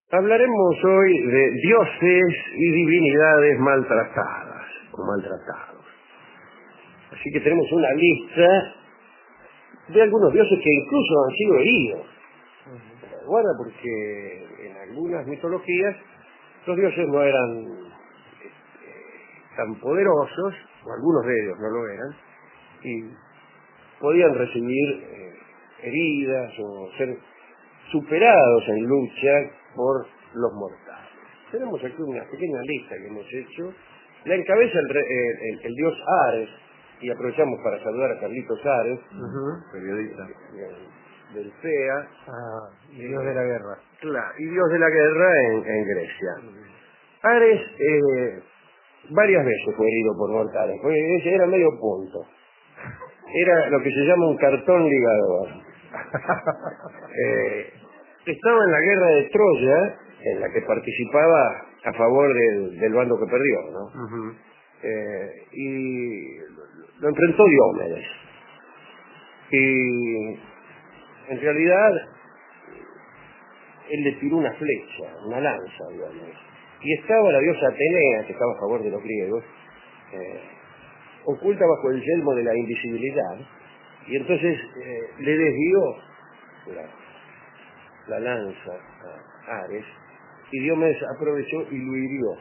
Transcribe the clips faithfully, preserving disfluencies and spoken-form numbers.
Hablaremos hoy de dioses y divinidades maltratadas o maltratados. Así que tenemos una lista de algunos dioses que incluso han sido heridos. Guarda, porque en algunas mitologías los dioses no eran eh, tan poderosos, o algunos de ellos no lo eran, y podían recibir eh, heridas o ser superados en lucha por los mortales. Tenemos aquí una pequeña lista que hemos hecho. La encabeza el, el, el, el dios Ares, y aprovechamos para saludar a Carlitos Ares, uh-huh. periodista del, del C E A, ah, y dios eh, de la guerra. Claro, y dios de la guerra en, en Grecia. Uh-huh. Ares eh, varias veces fue herido por mortales, porque ese era medio punto. Era lo que se llama un cartón ligador. eh, estaba en la guerra de Troya, en la que participaba a favor del, del bando que perdió, ¿no? Uh-huh. eh, y lo enfrentó Diomedes. Y en realidad él le tiró una flecha, una lanza a Diomedes. Y estaba la diosa Atenea, que estaba a favor de los griegos, eh, oculta bajo el yelmo de la invisibilidad, y entonces eh, le desvió la, la lanza a Ares, y Diomedes aprovechó y lo hirió.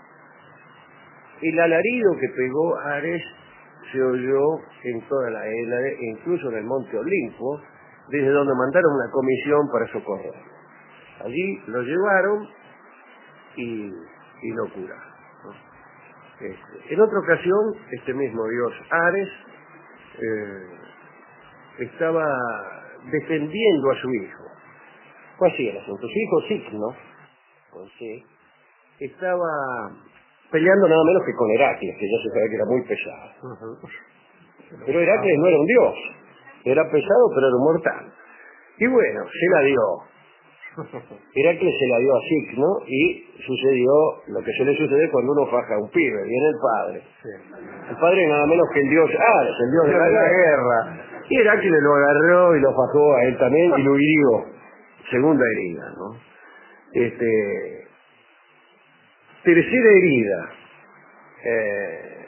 El alarido que pegó Ares se oyó en toda la Hélade, e incluso en el monte Olimpo, desde donde mandaron una comisión para socorrer. Allí lo llevaron y, y lo curaron, ¿no? Este, en otra ocasión, este mismo dios Ares eh, estaba defendiendo a su hijo. ¿Cuál era el asunto? Su hijo Cicno, con C, estaba peleando nada menos que con Heracles, que ya se sabe que era muy pesado. Uh-huh. Pero Heracles no era un dios, era pesado pero era un mortal. Y bueno, se la dio. Heracles se la dio a Cicno y sucedió lo que suele suceder cuando uno faja a un pibe, viene el padre. Sí. El padre nada menos que el dios Ares, el dios de la, de la guerra. Y Heracles lo agarró y lo fajó a él también y lo hirió. Segunda herida, ¿no? Este, tercera herida. Eh,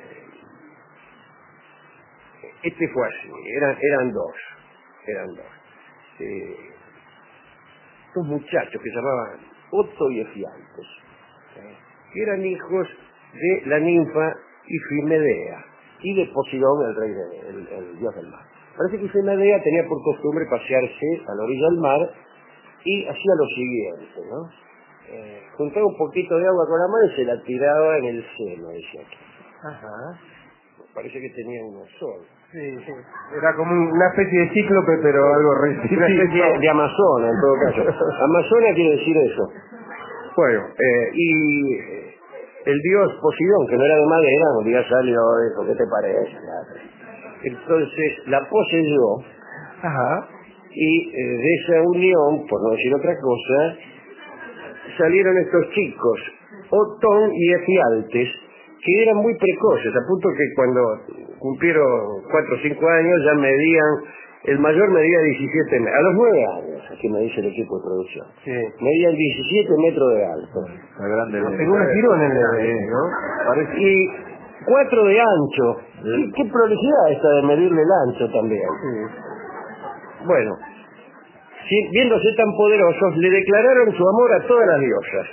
este fue así, eran, eran dos. Eran dos. Eh, dos muchachos que se llamaban Otto y Efialtes, ¿eh? que eran hijos de la ninfa Ifimedea y de Poseidón, el rey de, el, el dios del mar. Parece que Ifimedea tenía por costumbre pasearse a la orilla del mar y hacía lo siguiente, ¿no? Eh, juntaba un poquito de agua con la mano y se la tiraba en el seno, decía aquí. Ajá. Parece que tenía uno solo. Sí, sí. Era como una especie de cíclope, pero algo reciente. Una especie de, de Amazona, en todo caso. Amazona quiere decir eso. Bueno, eh, y el dios Poseidón, que no era de madera, un día salió y dijo, ¿qué te parece? Entonces la poseyó. Ajá. Y eh, de esa unión, por no decir otra cosa, salieron estos chicos, Otón y Efialtes, que eran muy precoces, a punto que cuando cumplieron cuatro o cinco años ya medían, el mayor medía diecisiete metros, a los nueve años, aquí me dice el equipo de producción, sí. Medían diecisiete metros de alto. La grande. No, en una tirona en el, ¿no? Parece, y cuatro de ancho. ¿Sí? Qué prolijidad esta de medirle el ancho también. Sí. Bueno, si, viéndose tan poderosos, le declararon su amor a todas las diosas.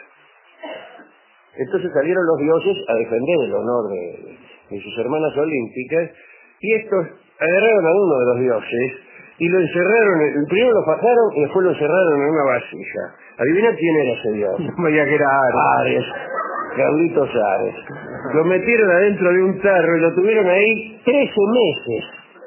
Entonces salieron los dioses a defender el honor de, de sus hermanas olímpicas, y estos agarraron a uno de los dioses y lo encerraron, primero lo fajaron y después lo encerraron en una vasija. Adivina quién era ese dios. No me diga que era Ares. Ares, Carlitos Ares. Lo metieron adentro de un tarro y lo tuvieron ahí trece meses,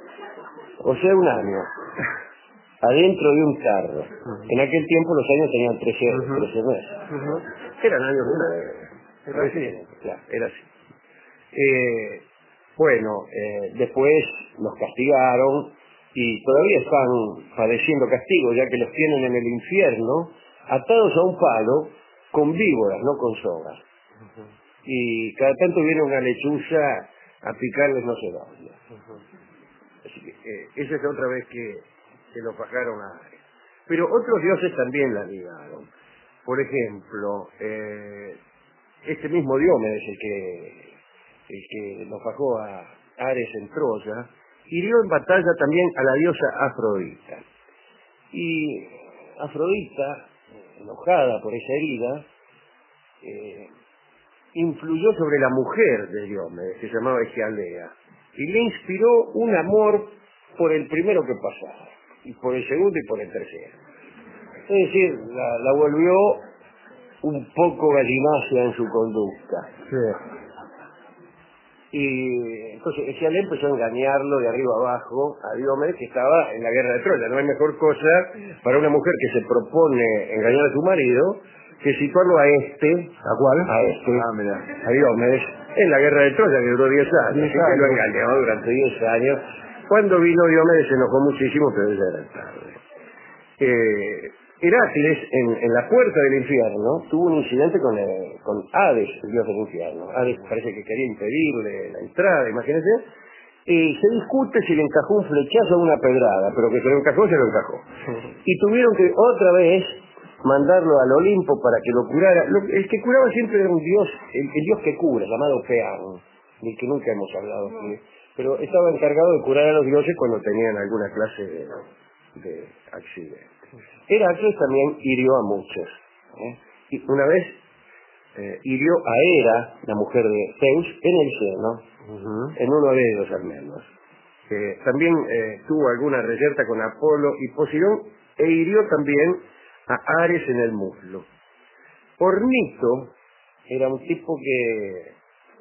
o sea, un año, adentro de un tarro. Uh-huh. En aquel tiempo los años tenían trece, uh-huh. trece meses. Uh-huh. Eran años de... Era así, claro, era así. Eh, bueno, eh, después los castigaron y todavía están padeciendo castigo, ya que los tienen en el infierno, atados a un palo, con víboras, no con sogas. Uh-huh. Y cada tanto viene una lechuza a picarles no sé dónde. Uh-huh. Así que eh, esa es otra vez que, que lo fajaron a Ares. Pero otros dioses también la ligaron. por ejemplo, eh, este mismo Diomedes, el que, el que nos bajó a Ares en Troya, hirió en batalla también a la diosa Afrodita. Y Afrodita, enojada por esa herida, eh, influyó sobre la mujer de Diomedes, que se llamaba Egialdea, y le inspiró un amor por el primero que pasaba, y por el segundo y por el tercero. Es decir, la, la volvió un poco galimácea en su conducta. Sí. Y entonces Egialdea empezó a engañarlo de arriba abajo a Diomedes, que estaba en la guerra de Troya. No hay mejor cosa para una mujer que se propone engañar a su marido que situarlo a este, ¿A cuál? a este, Ah, mira. a Diomedes, en la guerra de Troya, que duró diez años. diez Así que lo años. engañó durante diez años. Cuando vino Diomedes se enojó muchísimo, pero ya era tarde. Eh, Heracles, en, en la puerta del infierno, tuvo un incidente con, eh, con Hades, el dios del infierno. Hades parece que quería impedirle la entrada, imagínense, y se discute si le encajó un flechazo o una pedrada, pero que se lo encajó, se lo encajó. Y tuvieron que otra vez mandarlo al Olimpo para que lo curara. Lo- el que curaba siempre era un dios, el, el dios que cura, llamado Peán, del que nunca hemos hablado aquí, pero estaba encargado de curar a los dioses cuando tenían alguna clase de, de accidente. Heracles también hirió a muchos. ¿eh? Y una vez eh, hirió a Hera, la mujer de Zeus, en el seno, Ujú. en uno de ellos al menos. Eh, también eh, tuvo alguna reyerta con Apolo y Poseidón, e hirió también a Ares en el muslo. Ornito era un tipo que...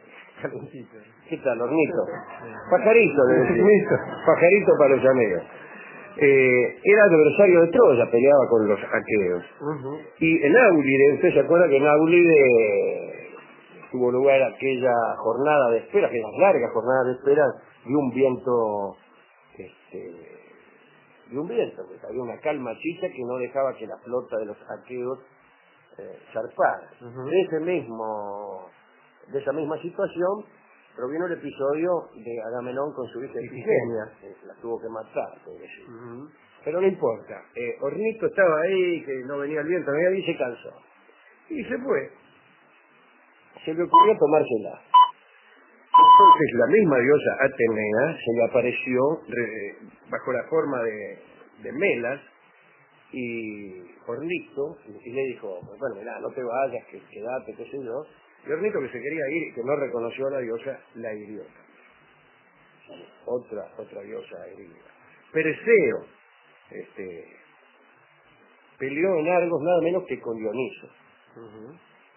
¿Qué tal, Ornito? Pajarito, le decía. Pajarito para los amigos. Eh, era adversario de Troya, peleaba con los aqueos. Ujú. Y en Áulide, usted se acuerda que en Áulide tuvo lugar aquella jornada de espera, aquella larga jornada de espera, de un viento, este, de un viento, pues había una calma chicha que no dejaba que la flota de los aqueos eh, zarpara. Ujú. De ese mismo, de esa misma situación provino el episodio de Agamenón con su hija Ifigenia, que la tuvo que matar, pobrecito. Ujú. Pero no importa, eh, Ornito estaba ahí, que no venía el viento, no venía ahí, y se cansó. Y se fue. Se le ocurrió tomársela. Entonces la misma diosa Atenea se le apareció re- bajo la forma de, de Melas y Ornito, y le dijo, bueno, mirá, no te vayas, que quedate, qué sé yo. Y Ornito, que se quería ir y que no reconoció a la diosa, la hirió. Otra, otra diosa herida. Perseo, este, peleó en Argos nada menos que con Dioniso, Ujú.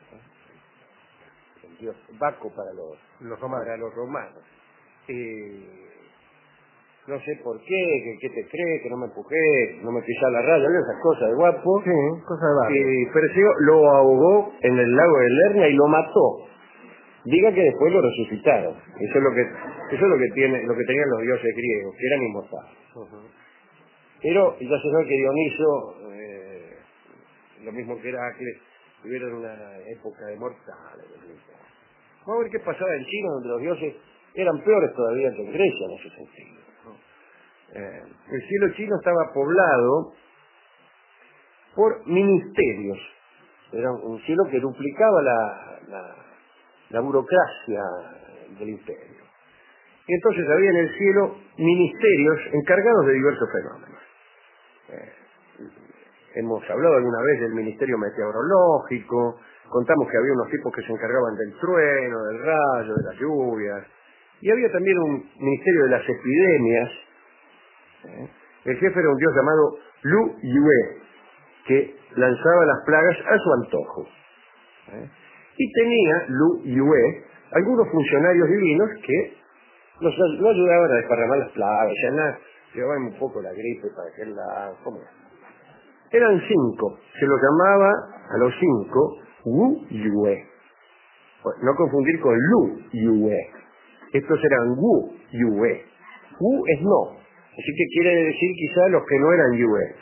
el dios Baco para los, Los romanos. para los romanos. Eh, no sé por qué, que, que te crees, que no me empujé, no me pisás la raya, esas cosas de guapo. Sí, cosa de barrio. Y Perseo lo ahogó en el lago de Lerna y lo mató. Diga que después lo resucitaron. Eso es lo que, eso es lo que tiene, lo que tenían los dioses griegos, que eran inmortales. Ujú. Pero ya se sabe que Dioniso, eh, lo mismo que Heracles, tuvieron una época de mortales. Vamos a ver qué pasaba en China, donde los dioses eran peores todavía que en Grecia en ese sentido. ¿no? Eh, el cielo chino estaba poblado por ministerios. Era un cielo que duplicaba la, la, la burocracia del imperio. Y entonces había en el cielo ministerios encargados de diversos fenómenos. Eh, hemos hablado alguna vez del ministerio meteorológico, contamos que había unos tipos que se encargaban del trueno, del rayo, de las lluvias, y había también un ministerio de las epidemias. ¿eh? El jefe era un dios llamado Lu Yue, que lanzaba las plagas a su antojo. ¿eh? Y tenía Lu Yue algunos funcionarios divinos que los, lo ayudaban a desparramar las plagas, ya nada, llevaban un poco la gripe para que él la... ¿cómo era? Eran cinco, se los llamaba a los cinco Wu Yue. No confundir con Lu Yue. Estos eran Wu Yue. Wu es no, así que quiere decir quizá los que no eran Yue.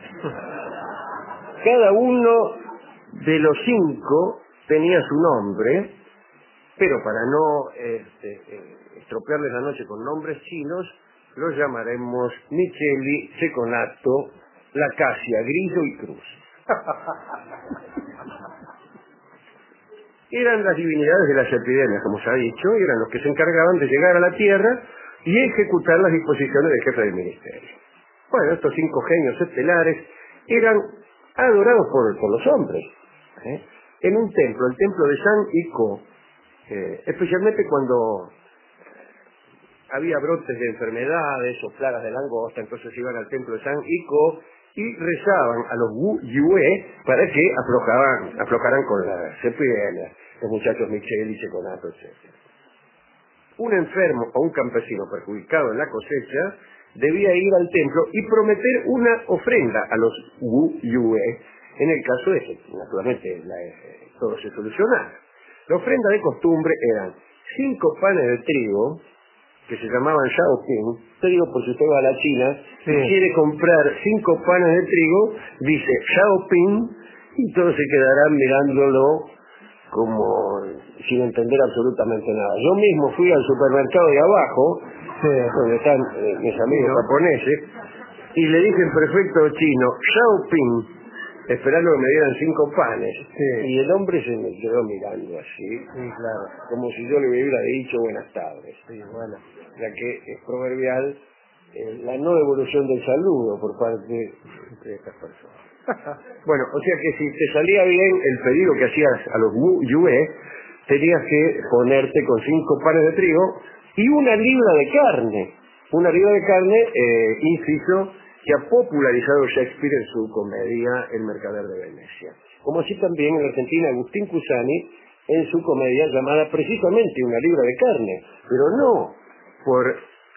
Cada uno de los cinco tenía su nombre, pero para no este, eh, estropearles la noche con nombres chinos, los llamaremos Micheli, Seconato, Lacasia, Grillo y Cruz. eran las divinidades de las epidemias, como se ha dicho, y eran los que se encargaban de llegar a la tierra y ejecutar las disposiciones del jefe del ministerio. Bueno, estos cinco genios estelares eran adorados por, por los hombres, ¿eh? En un templo, el templo de San Ico, eh, especialmente cuando había brotes de enfermedades o plagas de langosta, entonces iban al templo de San Ico y rezaban a los Wu Yue para que aflojaran, aflojaran con las epidemias, los muchachos Michel y Seconato, etcétera. Un enfermo o un campesino perjudicado en la cosecha debía ir al templo y prometer una ofrenda a los Wu Yue, en el caso de que, naturalmente, la, eh, todo se solucionara. La ofrenda de costumbre eran cinco panes de trigo, que se llamaban Xiaoping. Te digo, por si usted va a la China, sí, y quiere comprar cinco panes de trigo, dice Xiaoping, y todos se quedarán mirándolo como sin entender absolutamente nada. Yo mismo fui al supermercado de abajo, sí, donde están eh, mis amigos, ¿no?, japoneses, y le dije en perfecto chino, Xiaoping, esperando que me dieran cinco panes, sí, y el hombre se me quedó mirando así, sí, claro, como si yo le hubiera dicho buenas tardes. Sí, bueno, ya que es proverbial eh, la no devolución del saludo por parte de estas personas. Bueno, o sea que si te salía bien el pedido que hacías a los Wu Yue, tenías que ponerte con cinco panes de trigo y una libra de carne. Una libra de carne, eh, inciso, que ha popularizado Shakespeare en su comedia El Mercader de Venecia. Como así también en Argentina Agustín Cusani en su comedia llamada precisamente Una libra de carne, pero no por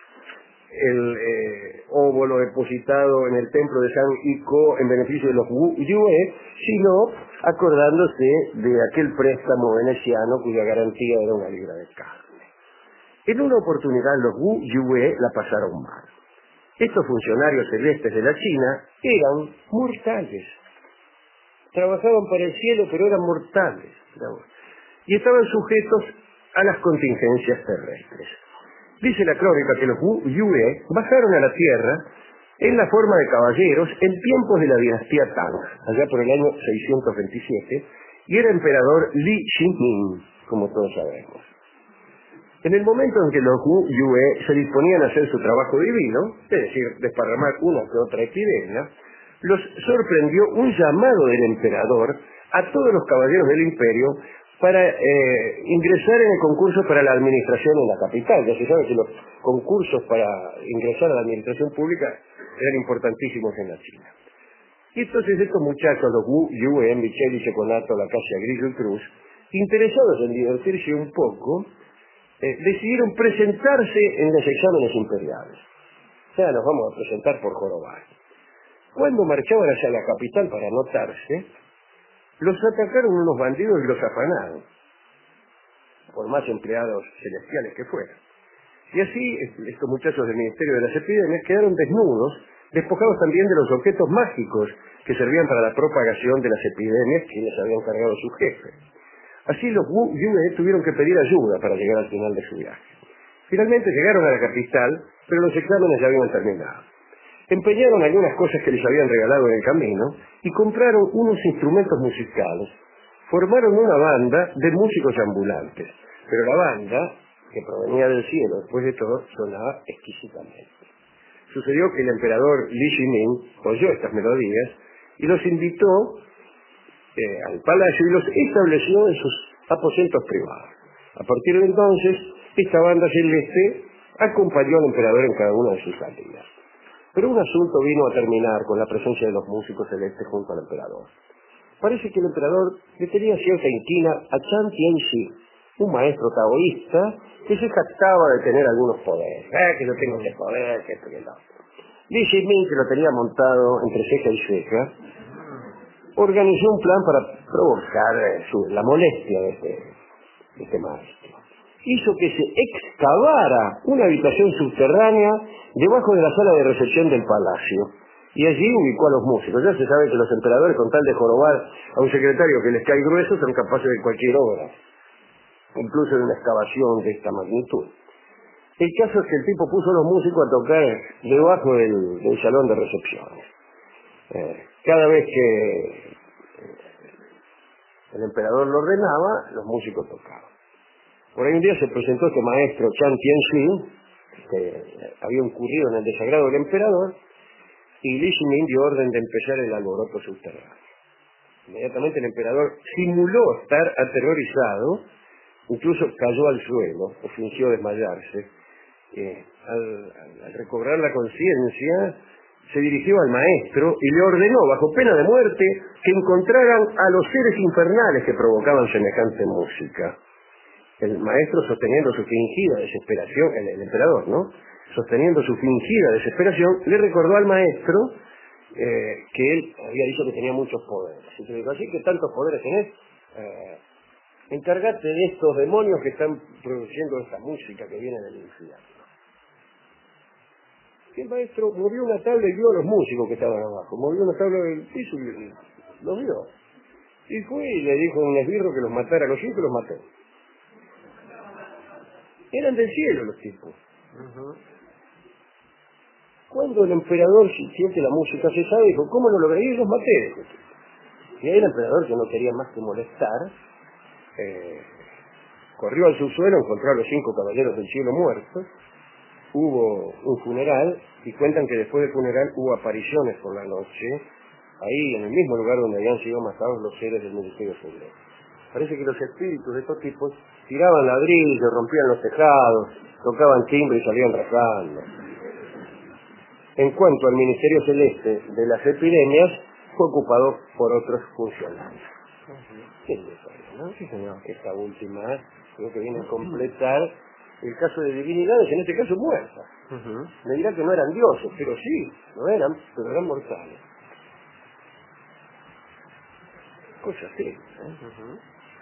el eh, óvulo depositado en el templo de San Ico en beneficio de los Wu Yue, sino acordándose de aquel préstamo veneciano cuya garantía era una libra de carne. En una oportunidad los Wu Yue la pasaron mal. Estos funcionarios celestes de la China eran mortales. Trabajaban para el cielo, pero eran mortales, digamos, y estaban sujetos a las contingencias terrestres. Dice la crónica que los Wu Yue bajaron a la tierra en la forma de caballeros en tiempos de la dinastía Tang, allá por el año seiscientos veintisiete, y era emperador Li Ximing, como todos sabemos. En el momento en que los Wu Yue se disponían a hacer su trabajo divino, es decir, desparramar una que otra epidemia, los sorprendió un llamado del emperador a todos los caballeros del imperio para eh, ingresar en el concurso para la administración en la capital. Ya se sabe que los concursos para ingresar a la administración pública eran importantísimos en la China. Y entonces estos muchachos, los Wu Yue, Michel y Seconato, la Casia Grillo y Cruz, interesados en divertirse un poco, eh, decidieron presentarse en los exámenes imperiales. O sea, nos vamos a presentar por jorobar. Cuando marchaban hacia la capital para anotarse, los atacaron unos bandidos y los afanaron, por más empleados celestiales que fueran. Y así, estos muchachos del Ministerio de las Epidemias quedaron desnudos, despojados también de los objetos mágicos que servían para la propagación de las epidemias que les habían cargado sus jefes. Así los Wu Yue tuvieron que pedir ayuda para llegar al final de su viaje. Finalmente llegaron a la capital, pero los exámenes ya habían terminado. Empeñaron algunas cosas que les habían regalado en el camino y compraron unos instrumentos musicales. Formaron una banda de músicos ambulantes, pero la banda, que provenía del cielo después de todo, sonaba exquisitamente. Sucedió que el emperador Li Ximing oyó estas melodías y los invitó eh, al palacio y los estableció en sus aposentos privados. A partir de entonces, esta banda celeste acompañó al emperador en cada una de sus salidas. Pero un asunto vino a terminar con la presencia de los músicos celestes junto al emperador. Parece que el emperador le tenía cierta inquina a Chan Tianxi, un maestro taoísta que se jactaba de tener algunos poderes. Eh, que yo tengo este poder, que esto y el otro. Li Ximing, que lo tenía montado entre ceja y ceja, organizó un plan para provocar eh, su, la molestia de este, de este maestro. Hizo que se excavara una habitación subterránea debajo de la sala de recepción del palacio. Y allí ubicó a los músicos. Ya se sabe que los emperadores, con tal de jorobar a un secretario que les cae grueso, son capaces de cualquier obra, incluso de una excavación de esta magnitud. El caso es que el tipo puso a los músicos a tocar debajo del, del salón de recepciones. Eh, cada vez que el emperador lo ordenaba, los músicos tocaban. Por ahí un día se presentó este maestro Chan Tianxin, que había incurrido en el desagrado del emperador, y Li Ximing dio orden de empezar el alboroto subterráneo. Inmediatamente el emperador simuló estar aterrorizado, incluso cayó al suelo o fingió desmayarse. Eh, al, al, al recobrar la conciencia, se dirigió al maestro y le ordenó, bajo pena de muerte, que encontraran a los seres infernales que provocaban semejante música. El maestro, sosteniendo su fingida desesperación, el, el emperador, ¿no? Sosteniendo su fingida desesperación, le recordó al maestro eh, que él había dicho que tenía muchos poderes. Y le dijo, así que tantos poderes tenés, eh, encárgate de estos demonios que están produciendo esta música que viene del infierno. Y el maestro movió una tabla y vio a los músicos que estaban abajo, movió una tabla del piso y los vio. Y fue y le dijo a un esbirro que los matara a los cinco y los mató. Eran del cielo los tipos. Uh-huh. Cuando el emperador siente la música cesada, dijo, ¿cómo no lo veí? Y los maté. Y ahí el emperador, que no quería más que molestar, eh, corrió al subsuelo, encontró a los cinco caballeros del cielo muertos, hubo un funeral, y cuentan que después del funeral hubo apariciones por la noche, ahí en el mismo lugar donde habían sido matados los seres del Ministerio Secreto. Parece que los espíritus de estos tipos tiraban ladrillos, rompían los tejados, tocaban timbre y salían rasgando. En cuanto al Ministerio Celeste de las epidemias, fue ocupado por otros funcionarios. ¿Qué le parece, no? Sí, señor. Esta última creo que viene a completar el caso de divinidades, en este caso muertas. Uh-huh. Me dirá que no eran dioses, pero sí, lo eran, pero eran mortales. Cosas así, ¿eh? Uh-huh.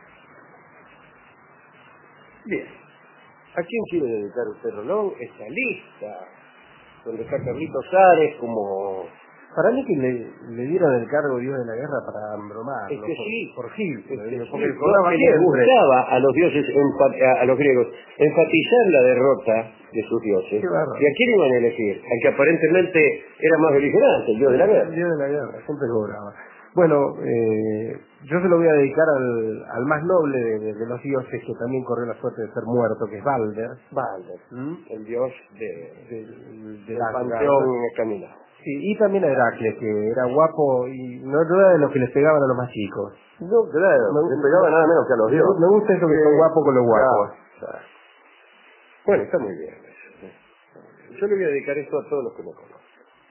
Bien. ¿A quién quiere dedicar usted, Rolón, esta lista? Donde está Carlitos Ares como... Para mí que le, le dieron el cargo Dios de la guerra para embromarlo. Es que por, sí. Por Gil. Es que Porque sí, el programa que les siempre... gustaba a los dioses, a, a los griegos, enfatizar la derrota de sus dioses. ¿Y a quién iban a elegir? Al que aparentemente era más beligerante, el dios de la guerra. El dios de la guerra, siempre cobraba. Bueno, eh, yo se lo voy a dedicar al, al más noble de, de, de los dioses, que también corrió la suerte de ser muerto, que es Balder. Balder, ¿Mm? el dios de, de, de del panteón escandinavo. Sí, y también a Heracles, que era guapo y no era de los que les pegaban a los más chicos. No, claro, no les pegaba nada menos que a los dioses. Me gusta eso que sí, son guapos con los guapos. Claro, claro. Bueno, está muy bien eso. Yo le voy a dedicar esto a todos los que me conocen.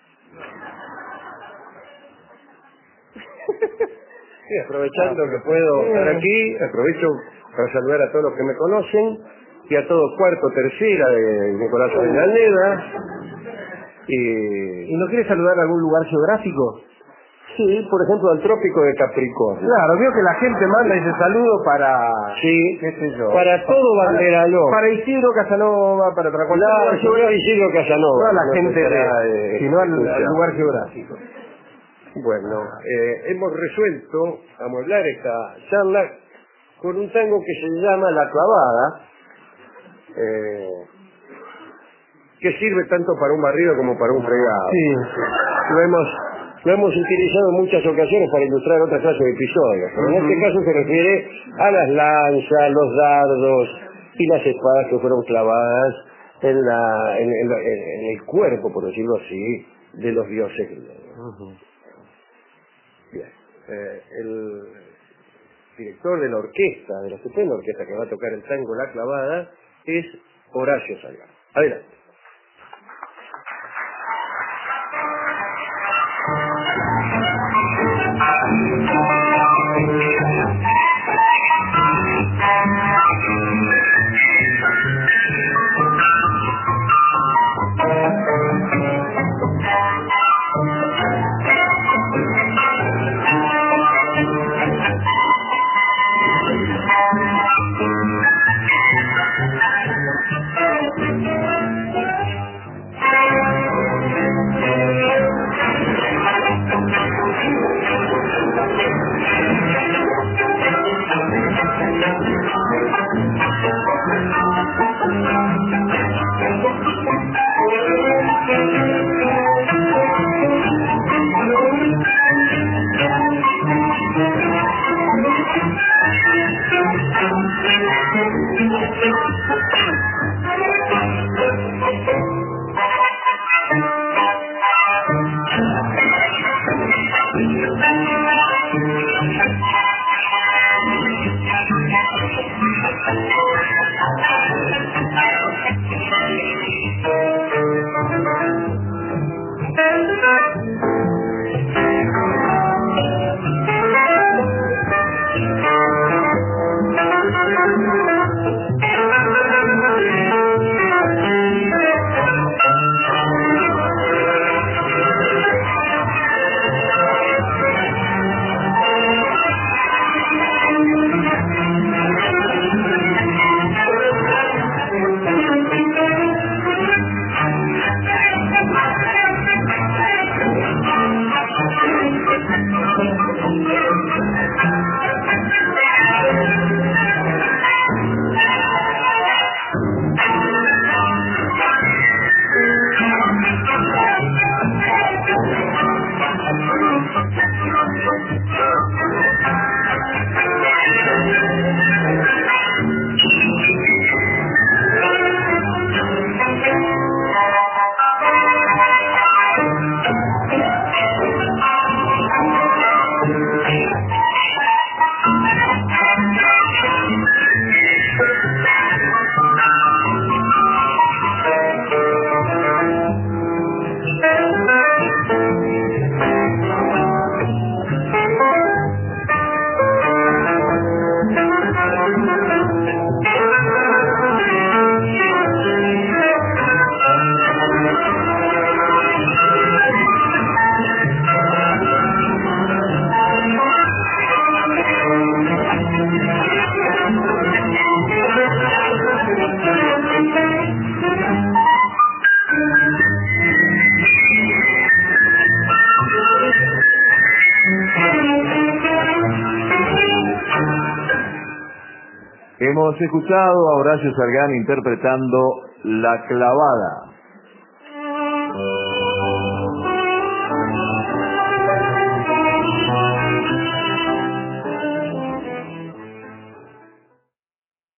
Sí, aprovechando que puedo estar aquí, aprovecho para saludar a todos los que me conocen y a todo cuarto, tercera de Nicolás Avellaneda. Y... ¿Y no quiere saludar a algún lugar geográfico? Sí, por ejemplo, al trópico de Capricornio. Claro, veo que la gente manda ese saludo para... Sí, qué sé yo. Para todo Banderaló. Para, para Isidro Casanova, para otra cosa. No, yo voy a Isidro Casanova. No a la no gente, de, de, sino al, al lugar geográfico. Bueno, eh, hemos resuelto amueblar esta charla con un tango que se llama La Clavada, eh, que sirve tanto para un barrido como para un fregado. Sí. Lo hemos, lo hemos utilizado en muchas ocasiones para ilustrar otra clase de episodios, pero en uh-huh. este caso se refiere a las lanzas, los dardos y las espadas que fueron clavadas en, la, en, en, en el cuerpo, por decirlo así, de los dioses griegos. Uh-huh. Bien. Eh, el director de la orquesta, de la estupenda orquesta que va a tocar el tango La Clavada, es Horacio Salgado. Adelante. Hemos escuchado a Horacio Salgán interpretando La Clavada,